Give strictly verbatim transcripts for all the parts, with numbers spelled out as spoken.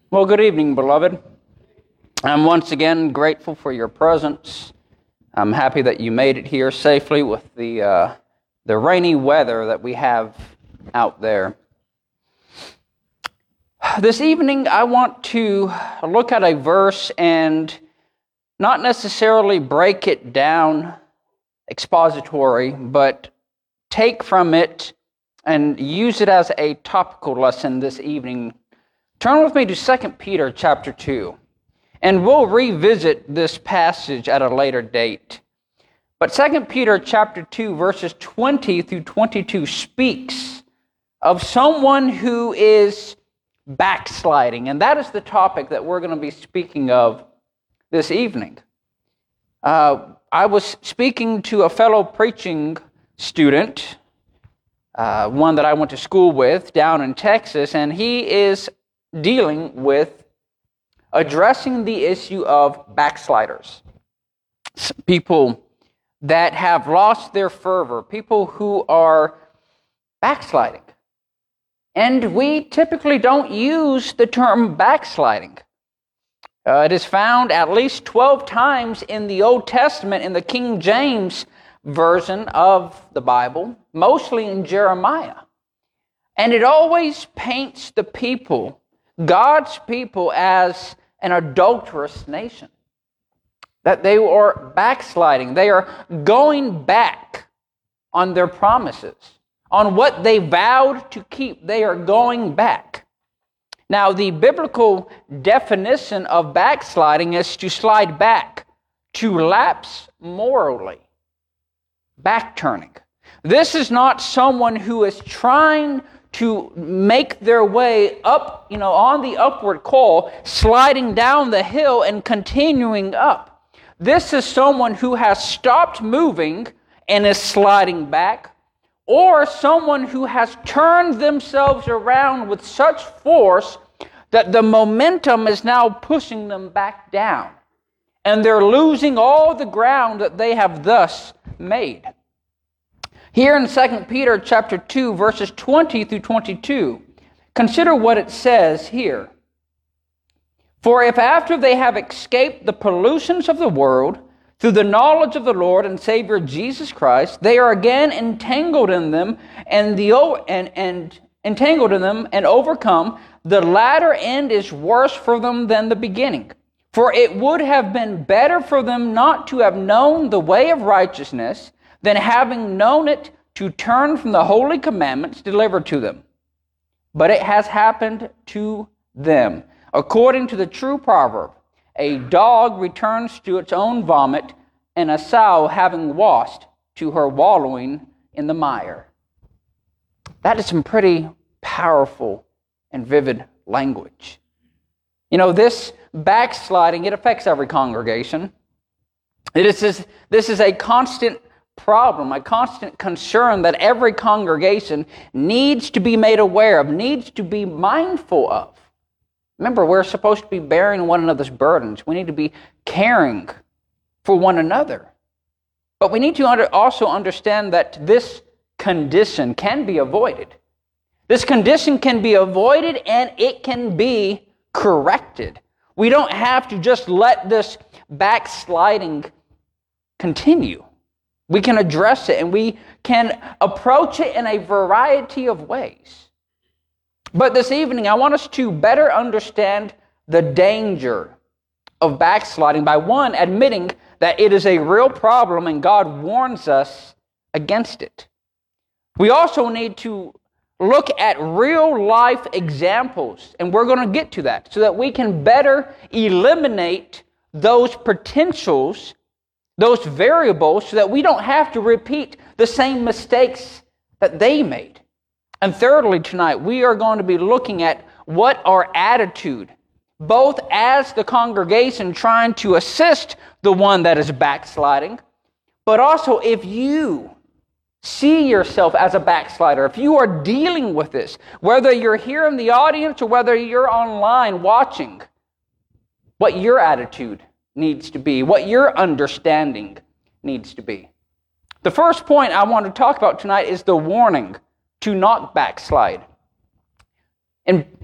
Well, good evening, beloved. I'm once again grateful for your presence. I'm happy that you made it here safely with the uh, the rainy weather that we have out there. This evening, I want to look at a verse and not necessarily break it down expository, but take from it and use it as a topical lesson this evening. Turn with me to Second Peter chapter two, and we'll revisit this passage at a later date. But Second Peter chapter two, verses twenty through twenty-two speaks of someone who is backsliding, and that is the topic that we're going to be speaking of this evening. Uh, I was speaking to a fellow preaching student, uh, one that I went to school with down in Texas, and he is dealing with addressing the issue of backsliders. People that have lost their fervor, people who are backsliding. And we typically don't use the term backsliding. Uh, it is found at least twelve times in the Old Testament in the King James version of the Bible, mostly in Jeremiah. And it always paints the people, God's people, as an adulterous nation. That they are backsliding. They are going back on their promises. On what they vowed to keep, they are going back. Now, the biblical definition of backsliding is to slide back, to lapse morally. Backturning. This is not someone who is trying to make their way up, you know, on the upward call, sliding down the hill and continuing up. This is someone who has stopped moving and is sliding back, or someone who has turned themselves around with such force that the momentum is now pushing them back down, and they're losing all the ground that they have thus made. Here in Second Peter chapter two, verses twenty through twenty-two, consider what it says here. For if after they have escaped the pollutions of the world, through the knowledge of the Lord and Savior Jesus Christ, they are again entangled in them and the and, and entangled in them and overcome, the latter end is worse for them than the beginning. For it would have been better for them not to have known the way of righteousness than having known it to turn from the holy commandments delivered to them. But it has happened to them, according to the true proverb, a dog returns to its own vomit, and a sow having washed to her wallowing in the mire. That is some pretty powerful and vivid language. You know, this backsliding, it affects every congregation. It is this, this is a constant problem, a constant concern that every congregation needs to be made aware of, needs to be mindful of. Remember, we're supposed to be bearing one another's burdens. We need to be caring for one another. But we need to under, also understand that this condition can be avoided. This condition can be avoided and it can be corrected. We don't have to just let this backsliding continue. We can address it and we can approach it in a variety of ways. But this evening, I want us to better understand the danger of backsliding by, one, admitting that it is a real problem and God warns us against it. We also need to look at real life examples, and we're going to get to that, so that we can better eliminate those potentials, those variables, so that we don't have to repeat the same mistakes that they made. And thirdly, tonight, we are going to be looking at what our attitude, both as the congregation trying to assist the one that is backsliding, but also if you see yourself as a backslider, if you are dealing with this, whether you're here in the audience or whether you're online watching, what your attitude needs to be, what your understanding needs to be. The first point I want to talk about tonight is the warning to not backslide. In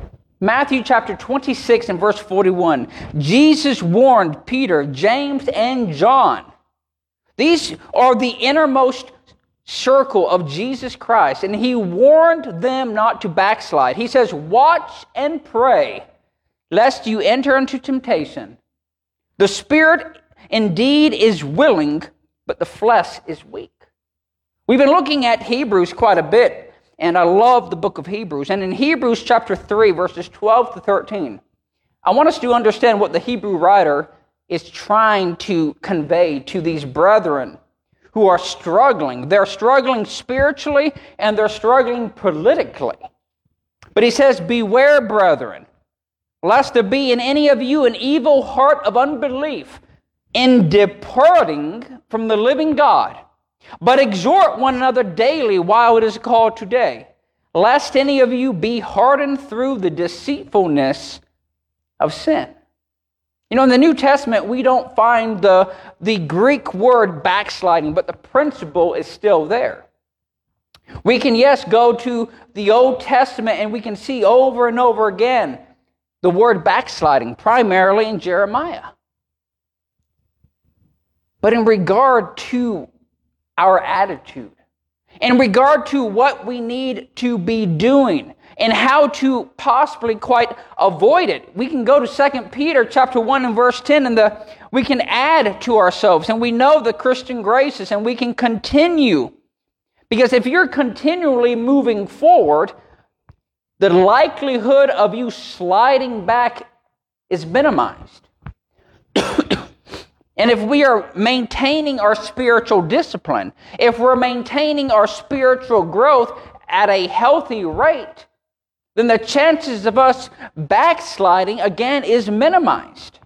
Matthew chapter twenty-six and verse forty-one. Jesus warned Peter, James, and John. These are the innermost circle of Jesus Christ, and he warned them not to backslide. He says, watch and pray, lest you enter into temptation. The spirit indeed is willing, but the flesh is weak. We've been looking at Hebrews quite a bit, and I love the book of Hebrews. And in Hebrews chapter three, verses twelve to thirteen, I want us to understand what the Hebrew writer is trying to convey to these brethren who are struggling. They're struggling spiritually and they're struggling politically. But he says, beware, brethren, lest there be in any of you an evil heart of unbelief in departing from the living God. But exhort one another daily while it is called today, lest any of you be hardened through the deceitfulness of sin. You know, in the New Testament, we don't find the, the Greek word backsliding, but the principle is still there. We can, yes, go to the Old Testament and we can see over and over again the word backsliding, primarily in Jeremiah. But in regard to our attitude, in regard to what we need to be doing, and how to possibly quite avoid it, we can go to Second Peter chapter one and verse ten, and the we can add to ourselves, and we know the Christian graces, and we can continue. Because if you're continually moving forward, the likelihood of you sliding back is minimized. And if we are maintaining our spiritual discipline, if we're maintaining our spiritual growth at a healthy rate, then the chances of us backsliding again is minimized.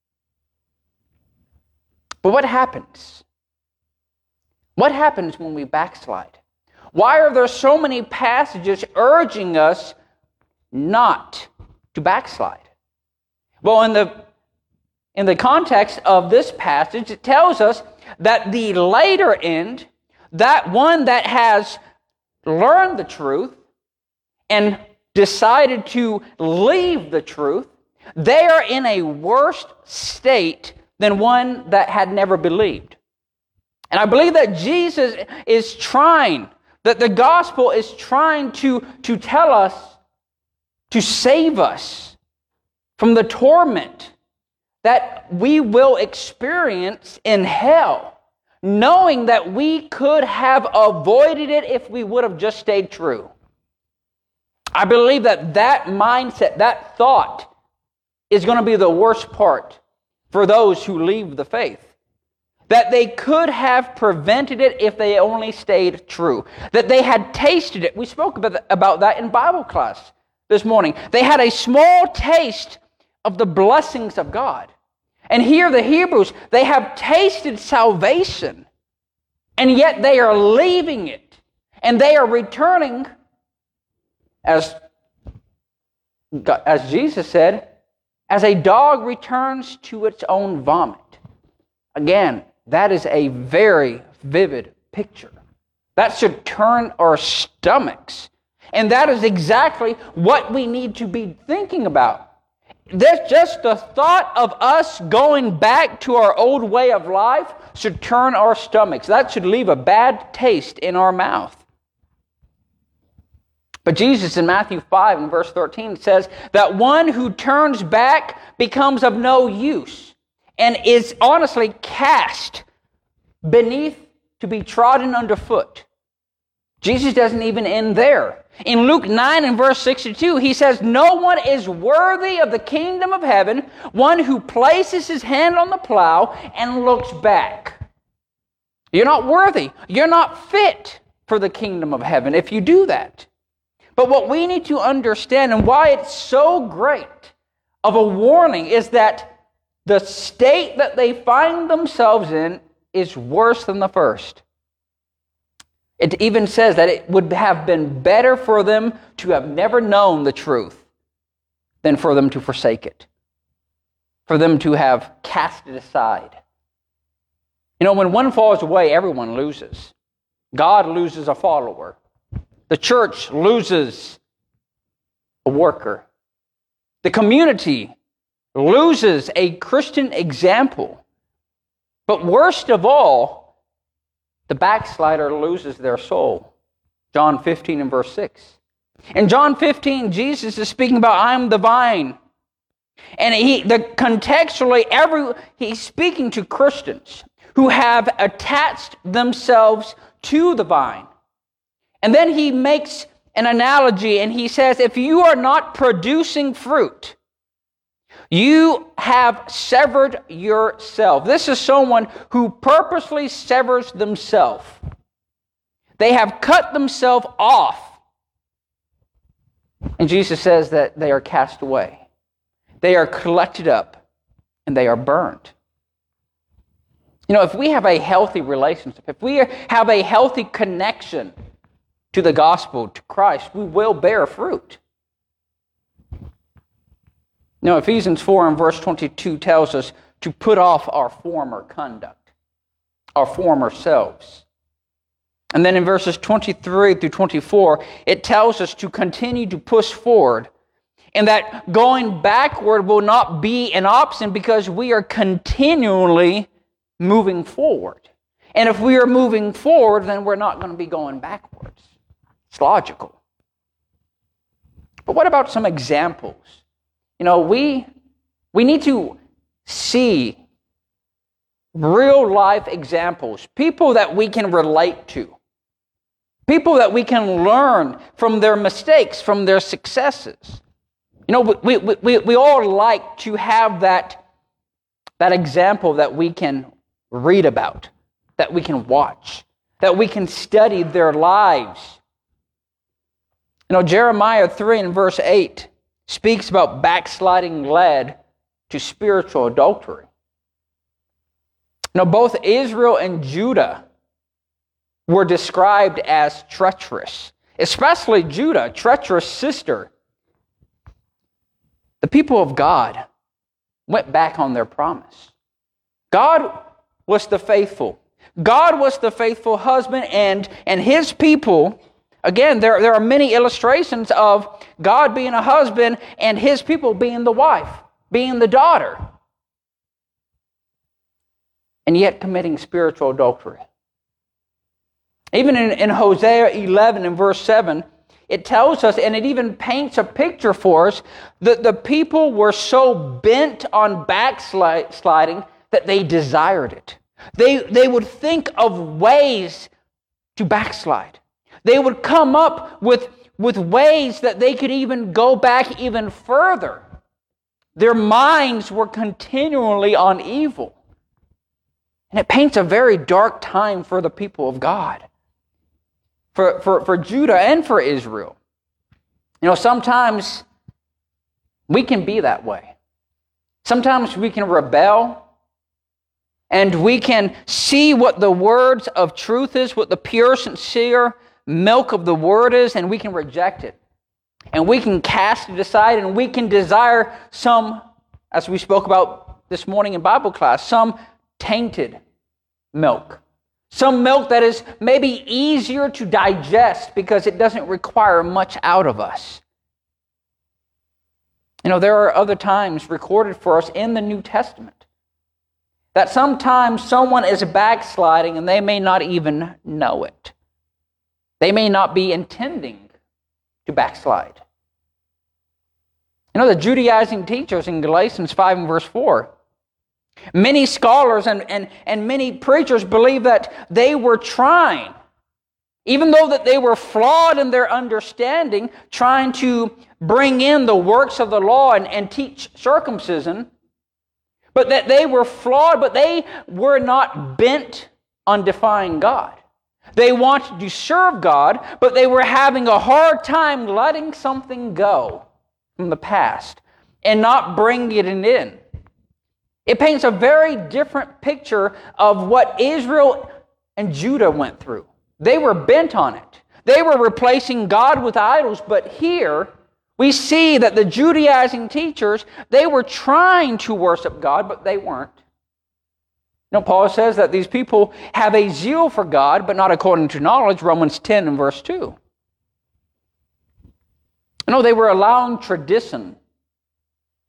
But what happens? What happens when we backslide? Why are there so many passages urging us not to backslide? Well, in the in the context of this passage, it tells us that the later end, that one that has learned the truth and decided to leave the truth, they are in a worse state than one that had never believed. And I believe that Jesus is trying, that the gospel is trying to, to tell us, to save us from the torment that we will experience in hell, knowing that we could have avoided it if we would have just stayed true. I believe that that mindset, that thought, is going to be the worst part for those who leave the faith. That they could have prevented it if they only stayed true. That they had tasted it. We spoke about that in Bible class this morning. They had a small taste of the blessings of God. And here the Hebrews, they have tasted salvation, and yet they are leaving it. And they are returning, as, as Jesus said, as a dog returns to its own vomit. Again, that is a very vivid picture. That should turn our stomachs. And that is exactly what we need to be thinking about. That's just the thought of us going back to our old way of life should turn our stomachs. That should leave a bad taste in our mouth. But Jesus in Matthew five and verse thirteen says that one who turns back becomes of no use and is honestly cast beneath to be trodden underfoot. Jesus doesn't even end there. In Luke nine and verse sixty-two, he says, no one is worthy of the kingdom of heaven, one who places his hand on the plow and looks back. You're not worthy. You're not fit for the kingdom of heaven if you do that. But what we need to understand and why it's so great of a warning is that the state that they find themselves in is worse than the first. It even says that it would have been better for them to have never known the truth than for them to forsake it, for them to have cast it aside. You know, when one falls away, everyone loses. God loses a follower. The church loses a worker. The community loses a Christian example. But worst of all, the backslider loses their soul. John fifteen and verse six. In John fifteen, Jesus is speaking about, I am the vine. And he, the contextually, every he's speaking to Christians who have attached themselves to the vine. And then he makes an analogy and he says, if you are not producing fruit, you have severed yourself. This is someone who purposely severs themselves. They have cut themselves off. And Jesus says that they are cast away. They are collected up and they are burned. You know, if we have a healthy relationship, if we have a healthy connection to the gospel, to Christ, we will bear fruit. Now, Ephesians four and verse twenty-two tells us to put off our former conduct, our former selves. And then in verses twenty-three through twenty-four, it tells us to continue to push forward, and that going backward will not be an option because we are continually moving forward. And if we are moving forward, then we're not going to be going backwards. It's logical. But what about some examples? You know, we, we need to see real life examples, people that we can relate to, people that we can learn from their mistakes, from their successes. You know, we, we, we, we all like to have that, that example that we can read about, that we can watch, that we can study their lives. You know, Jeremiah three and verse eight speaks about backsliding led to spiritual adultery. You know, both Israel and Judah were described as treacherous, especially Judah, treacherous sister. The people of God went back on their promise. God was the faithful. God was the faithful husband, and, and his people, again, there, there are many illustrations of God being a husband and his people being the wife, being the daughter, and yet committing spiritual adultery. Even in, in Hosea eleven and verse seven, it tells us, and it even paints a picture for us, that the people were so bent on backsliding that they desired it. They, they would think of ways to backslide. They would come up with, with ways that they could even go back even further. Their minds were continually on evil. And it paints a very dark time for the people of God. For, for, for Judah and for Israel. You know, sometimes we can be that way. Sometimes we can rebel. And we can see what the words of truth is, what the pure, sincere milk of the word is, and we can reject it. And we can cast it aside, and we can desire some, as we spoke about this morning in Bible class, some tainted milk. Some milk that is maybe easier to digest because it doesn't require much out of us. You know, there are other times recorded for us in the New Testament that sometimes someone is backsliding and they may not even know it. They may not be intending to backslide. You know, the Judaizing teachers in Galatians five and verse four, many scholars and, and, and many preachers believe that they were trying, even though that they were flawed in their understanding, trying to bring in the works of the law and, and teach circumcision, but that they were flawed, but they were not bent on defying God. They wanted to serve God, but they were having a hard time letting something go from the past and not bringing it in. It paints a very different picture of what Israel and Judah went through. They were bent on it. They were replacing God with idols, but here we see that the Judaizing teachers, they were trying to worship God, but they weren't. You know, Paul says that these people have a zeal for God, but not according to knowledge, Romans ten and verse two. You know, they were allowing tradition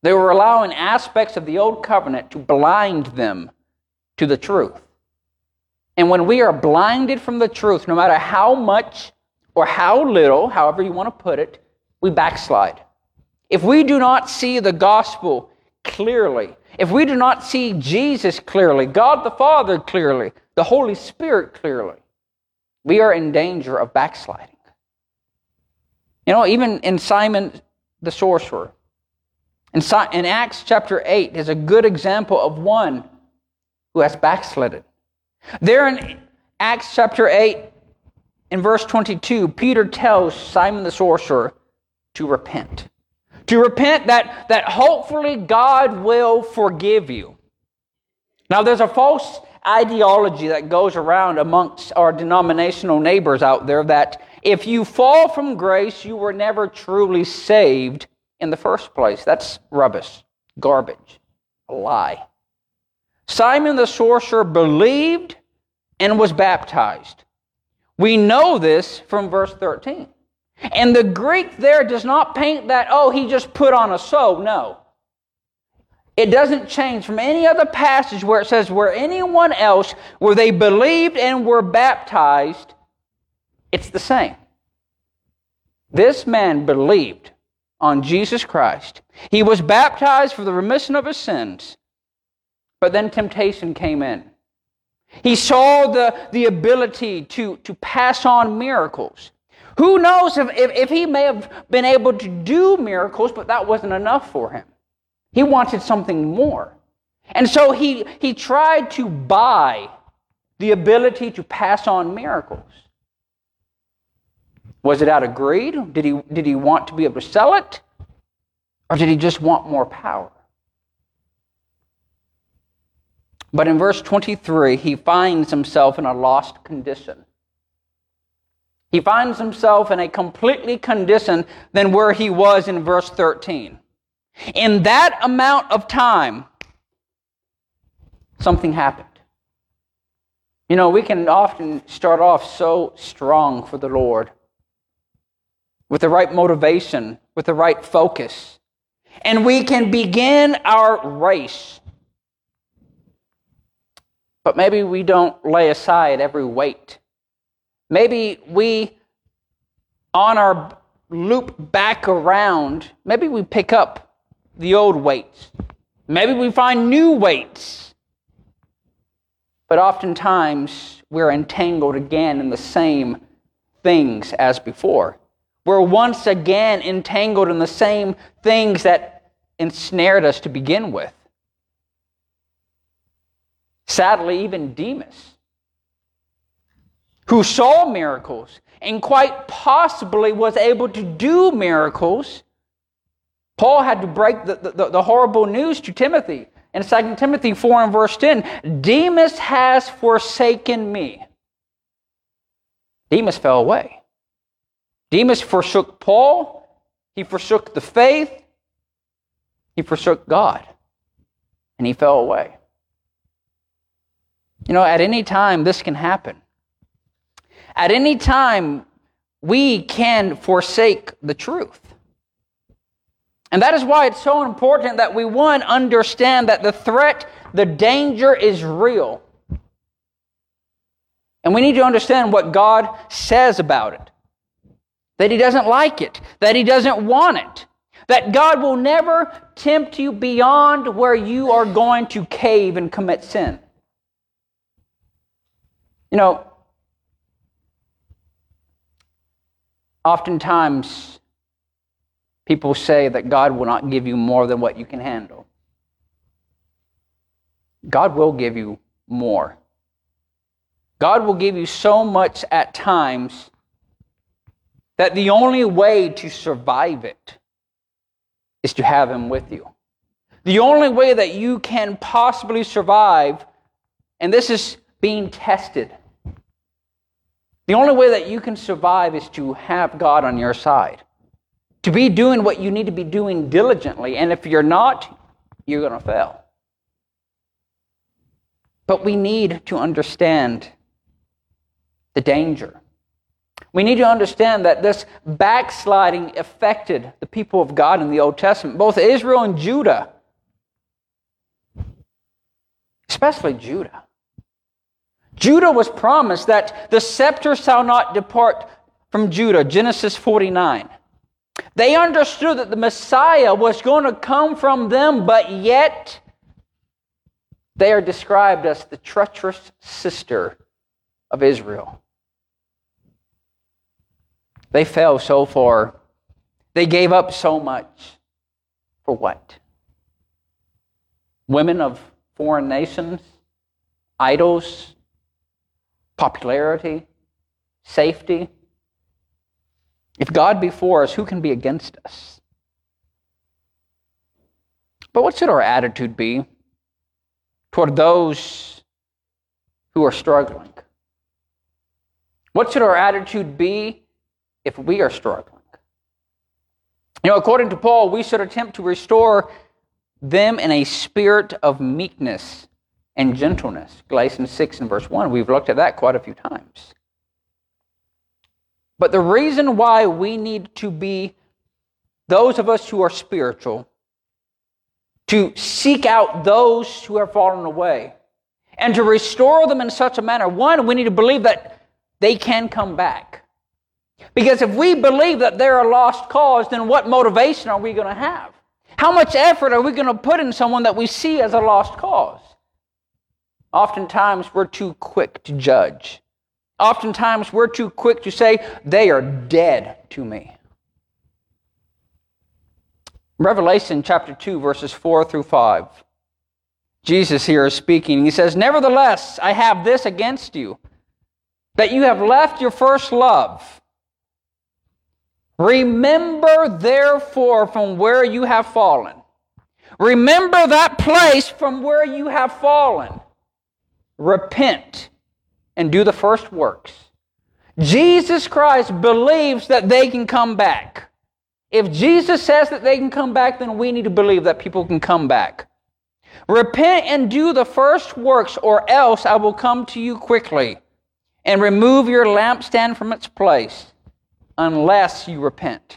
They were allowing aspects of the old covenant to blind them to the truth. And when we are blinded from the truth, no matter how much or how little, however you want to put it, we backslide. If we do not see the gospel clearly, if we do not see Jesus clearly, God the Father clearly, the Holy Spirit clearly, we are in danger of backsliding. You know, even in Simon the sorcerer, in, in Acts chapter eight is a good example of one who has backslidden. There in Acts chapter eight, in verse twenty-two, Peter tells Simon the sorcerer to repent. To repent that, that hopefully God will forgive you. Now there's a false ideology that goes around amongst our denominational neighbors out there that if you fall from grace, you were never truly saved in the first place. That's rubbish, garbage, a lie. Simon the sorcerer believed and was baptized. We know this from verse thirteen. And the Greek there does not paint that, oh, he just put on a show. No. It doesn't change from any other passage where it says where anyone else, where they believed and were baptized, it's the same. This man believed on Jesus Christ. He was baptized for the remission of his sins. But then temptation came in. He saw the, the ability to, to pass on miracles. Who knows if, if, if he may have been able to do miracles, but that wasn't enough for him. He wanted something more. And so he, he tried to buy the ability to pass on miracles. Was it out of greed? Did he, did he want to be able to sell it? Or did he just want more power? But in verse twenty-three, he finds himself in a lost condition. He finds himself in a completely condition than where he was in verse thirteen. In that amount of time, something happened. You know, we can often start off so strong for the Lord, with the right motivation, with the right focus, and we can begin our race. But maybe we don't lay aside every weight. Maybe we, on our loop back around, maybe we pick up the old weights. Maybe we find new weights. But oftentimes, we're entangled again in the same things as before. We're once again entangled in the same things that ensnared us to begin with. Sadly, even Demas, who saw miracles and quite possibly was able to do miracles, Paul had to break the, the, the horrible news to Timothy. In Second Timothy four and verse ten, Demas has forsaken me. Demas fell away. Demas forsook Paul. He forsook the faith. He forsook God. And he fell away. You know, at any time, this can happen. At any time, we can forsake the truth. And that is why it's so important that we, one, understand that the threat, the danger is real. And we need to understand what God says about it. That He doesn't like it. That He doesn't want it. That God will never tempt you beyond where you are going to cave and commit sin. You know, oftentimes people say that God will not give you more than what you can handle. God will give you more. God will give you so much at times that the only way to survive it is to have Him with you. The only way that you can possibly survive, and this is being tested, the only way that you can survive is to have God on your side. To be doing what you need to be doing diligently. And if you're not, you're going to fail. But we need to understand the danger. We need to understand that this backsliding affected the people of God in the Old Testament, both Israel and Judah, especially Judah. Judah was promised that the scepter shall not depart from Judah, Genesis forty-nine. They understood that the Messiah was going to come from them, but yet they are described as the treacherous sister of Israel. They fell so far. They gave up so much. For what? Women of foreign nations? Idols? Popularity? Safety? If God be for us, who can be against us? But what should our attitude be toward those who are struggling? What should our attitude be if we are struggling? You know, according to Paul, we should attempt to restore them in a spirit of meekness and gentleness. Galatians six and verse one. We've looked at that quite a few times. But the reason why we need to be, those of us who are spiritual, to seek out those who have fallen away and to restore them in such a manner, one, we need to believe that they can come back. Because if we believe that they're a lost cause, then what motivation are we going to have? How much effort are we going to put in someone that we see as a lost cause? Oftentimes, we're too quick to judge. Oftentimes, we're too quick to say, they are dead to me. Revelation chapter two, verses four through five. Jesus here is speaking. He says, "Nevertheless, I have this against you, that you have left your first love. Remember, therefore, from where you have fallen." Remember that place from where you have fallen. Repent and do the first works. Jesus Christ believes that they can come back. If Jesus says that they can come back, then we need to believe that people can come back. Repent and do the first works, or else I will come to you quickly and remove your lampstand from its place, unless you repent.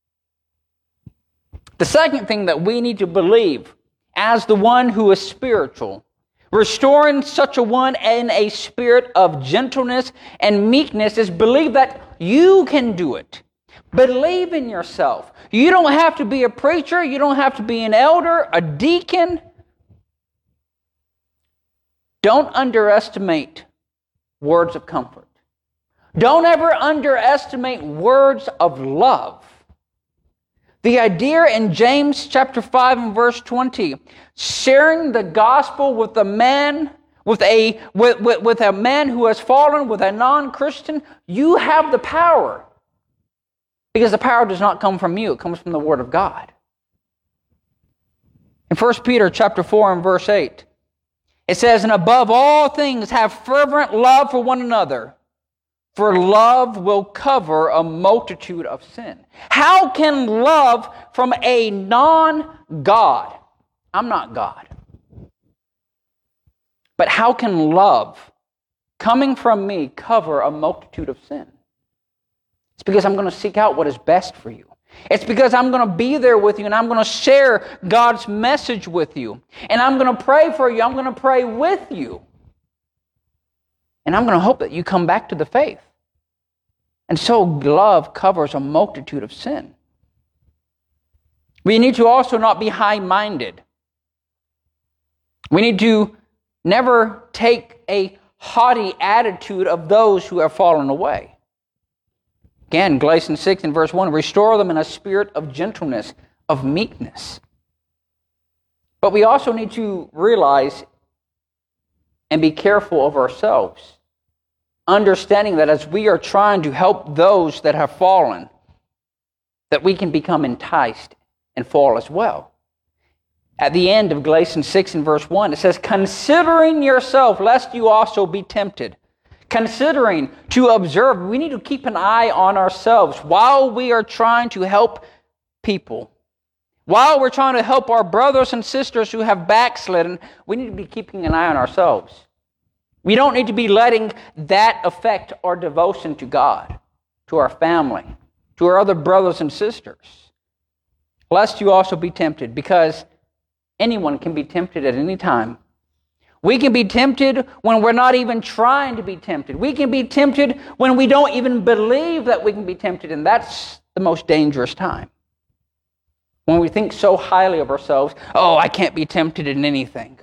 The second thing that we need to believe as the one who is spiritual, restoring such a one in a spirit of gentleness and meekness, is believe that you can do it. Believe in yourself. You don't have to be a preacher. You don't have to be an elder, a deacon. Don't underestimate words of comfort. Don't ever underestimate words of love. The idea in James chapter five and verse twenty, sharing the gospel with a man, with a with, with, with a man who has fallen, with a non-Christian, you have the power. Because the power does not come from you, it comes from the Word of God. In First Peter chapter four and verse eight, it says, "And above all things have fervent love for one another, for love will cover a multitude of sin." How can love from a non-God, I'm not God, but how can love coming from me cover a multitude of sin? It's because I'm going to seek out what is best for you. It's because I'm going to be there with you and I'm going to share God's message with you. And I'm going to pray for you. I'm going to pray with you. And I'm going to hope that you come back to the faith. And so love covers a multitude of sin. We need to also not be high-minded. We need to never take a haughty attitude of those who have fallen away. Again, Galatians six and verse one, restore them in a spirit of gentleness, of meekness. But we also need to realize and be careful of ourselves, understanding that as we are trying to help those that have fallen, that we can become enticed and fall as well. At the end of Galatians six and verse one, it says, "Considering yourself, lest you also be tempted." Considering, to observe, we need to keep an eye on ourselves while we are trying to help people. While we're trying to help our brothers and sisters who have backslidden, we need to be keeping an eye on ourselves. We don't need to be letting that affect our devotion to God. to our family, to our other brothers and sisters. Lest you also be tempted, because anyone can be tempted at any time. We can be tempted when we're not even trying to be tempted. We can be tempted when we don't even believe that we can be tempted, and that's the most dangerous time. When we think so highly of ourselves, oh, I can't be tempted in anything.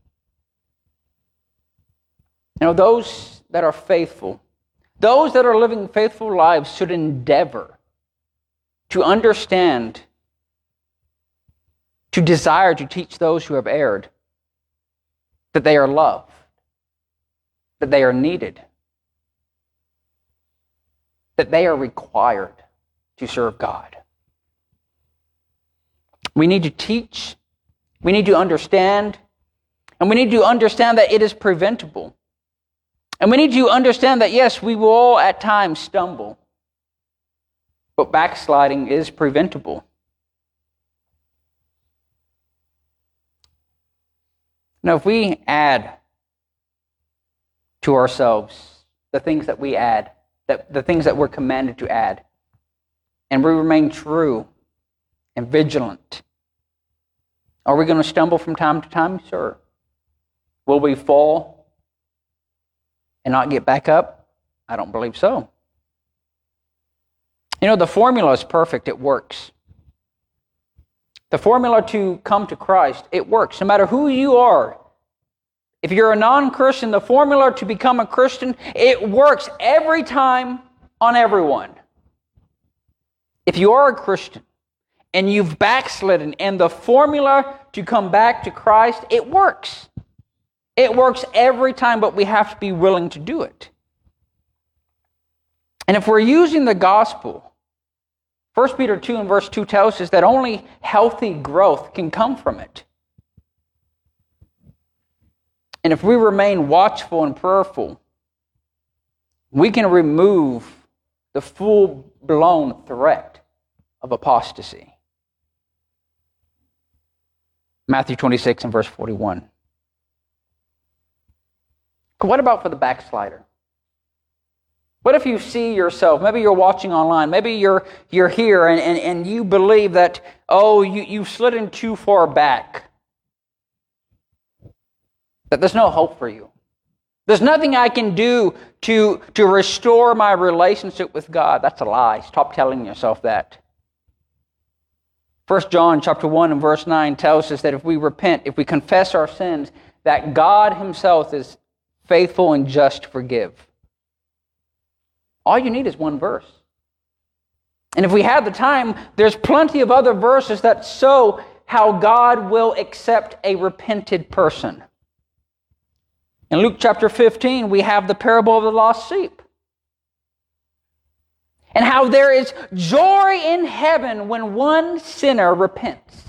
You know, those that are faithful, those that are living faithful lives should endeavor to understand, to desire to teach those who have erred that they are loved, that they are needed, that they are required to serve God. We need to teach, we need to understand, and we need to understand that it is preventable. And we need to understand that, yes, we will all at times stumble, but backsliding is preventable. Now, if we add to ourselves the things that we add, that the things that we're commanded to add, and we remain true and vigilant, are we going to stumble from time to time? Sure. Will we fall and not get back up? I don't believe so. You know, the formula is perfect. It works. The formula to come to Christ, it works. No matter who you are, if you're a non-Christian, the formula to become a Christian, it works every time on everyone. If you are a Christian and you've backslidden, and the formula to come back to Christ, it works. It works every time, but we have to be willing to do it. And if we're using the gospel, First Peter two and verse two tells us that only healthy growth can come from it. And if we remain watchful and prayerful, we can remove the full-blown threat of apostasy. Matthew twenty-six and verse forty-one. What about for the backslider? What if you see yourself, maybe you're watching online, maybe you're you're here and, and, and you believe that, oh, you, you slid in too far back, that there's no hope for you. There's nothing I can do to, to restore my relationship with God. That's a lie. Stop telling yourself that. First John chapter one and verse nine tells us that if we repent, if we confess our sins, that God himself is faithful and just to forgive. All you need is one verse. And if we have the time, there's plenty of other verses that show how God will accept a repented person. In Luke chapter fifteen, we have the parable of the lost sheep. And how there is joy in heaven when one sinner repents.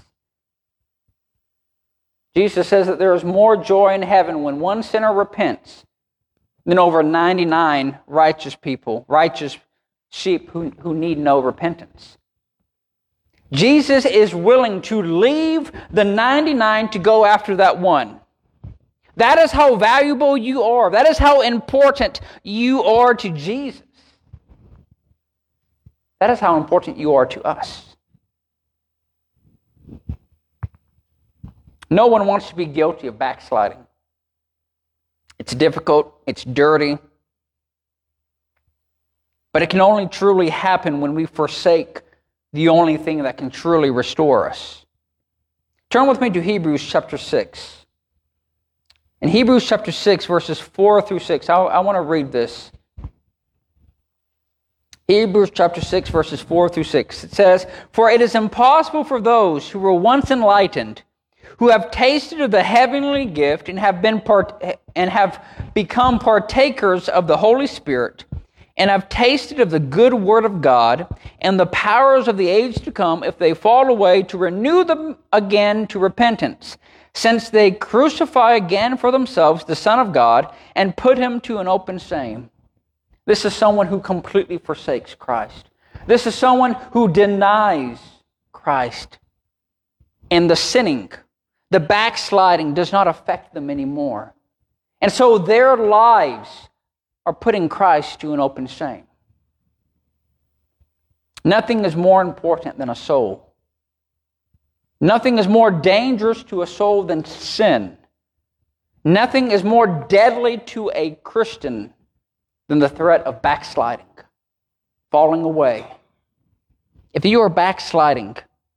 Jesus says that there is more joy in heaven when one sinner repents than over ninety-nine righteous people, righteous sheep who, who need no repentance. Jesus is willing to leave the ninety-nine to go after that one. That is how valuable you are. That is how important you are to Jesus. That is how important you are to us. No one wants to be guilty of backsliding. It's difficult, it's dirty, but it can only truly happen when we forsake the only thing that can truly restore us. Turn with me to Hebrews chapter six. In Hebrews chapter six, verses four through six, I, I want to read this. Hebrews chapter six, verses four through six. It says, "For it is impossible for those who were once enlightened, who have tasted of the heavenly gift and have been part- and have become partakers of the Holy Spirit, and have tasted of the good word of God and the powers of the age to come, if they fall away, to renew them again to repentance, since they crucify again for themselves the Son of God and put him to an open shame." This is someone who completely forsakes Christ. This is someone who denies Christ. And the sinning, the backsliding does not affect them anymore. And so their lives are putting Christ to an open shame. Nothing is more important than a soul. Nothing is more dangerous to a soul than sin. Nothing is more deadly to a Christian than the threat of backsliding, falling away. If you are backsliding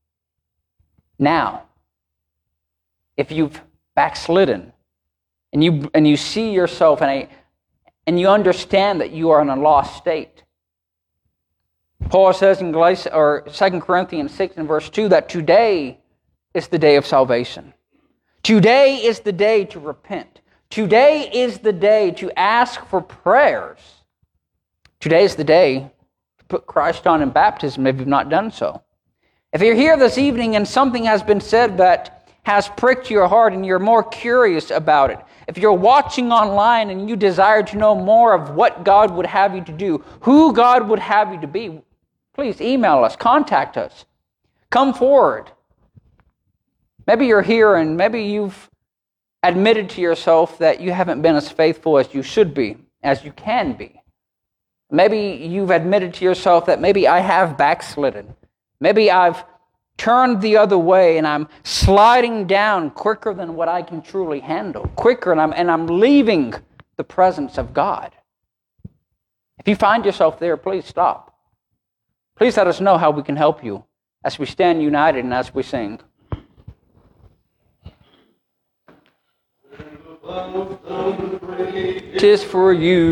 now, if you've backslidden, and you and you see yourself in a, and you understand that you are in a lost state, Paul says in Galatians, or Second Corinthians six and verse two that today is the day of salvation. Today is the day to repent. Today is the day to ask for prayers. Today is the day to put Christ on in baptism if you've not done so. If you're here this evening and something has been said that has pricked your heart and you're more curious about it, if you're watching online and you desire to know more of what God would have you to do, who God would have you to be, please email us, contact us, come forward. Maybe you're here and maybe you've admitted to yourself that you haven't been as faithful as you should be, as you can be. Maybe you've admitted to yourself that maybe I have backslidden. Maybe I've turned the other way and I'm sliding down quicker than what I can truly handle, quicker, and I'm, and I'm leaving the presence of God. If you find yourself there, please stop. Please let us know how we can help you as we stand united and as we sing. Tis for you.